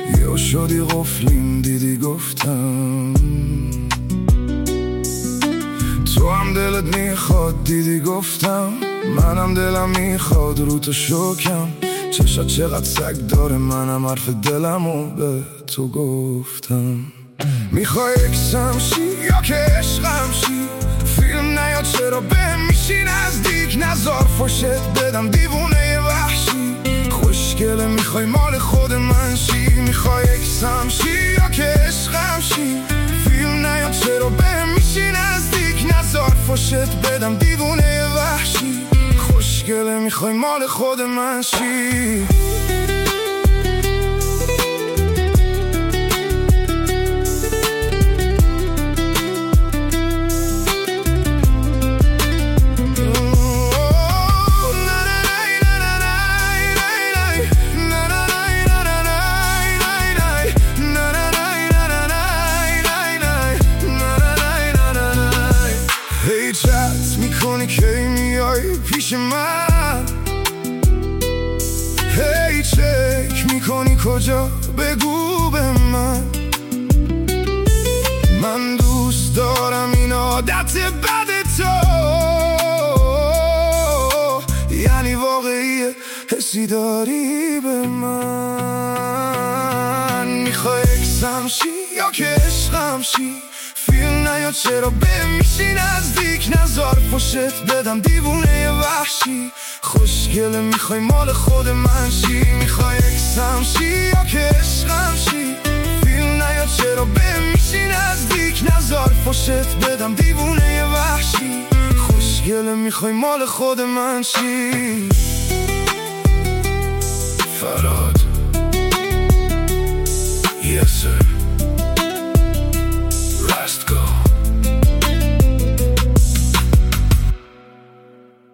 یا شدی قفلیم دیدی گفتم تو هم دلت میخواد دیدی گفتم منم دلم میخواد رو تو شکم چشات چقدر سگ داره منم حرف دلمو به تو گفتم میخوای اکسم شی یا که عشقم شی فیلم نیا چرا به میشی نزدیک نزار فشت بدم دیوونه وحشی خوشگله میخوای مال خود من شی میخوای اکسم شی یا که عشقم شی فیلم نیا چرا به میشی نزدیک نزار فشت بدم دیوونه وحشی خوشگله میخوای مال خود من شی چت میکنی که میای پیش من هی چک میکنی کجا بگو به من دوست دارم این عادت بد تو یعنی واقعیه حسی داری به من میخوای اکسم شی یا که عشقم شی فیلم نیا چرا به میشی نزدیک نزار فشت بدم دیوونه وحشی خوشگله میخوای مال خود من شی میخوای اکسم شی یا که عشقم شی فیلم نیا چرا به میشی نزدیک نزار فشت بدم دیوونه وحشی خوشگله میخوای مال خود من شی فرار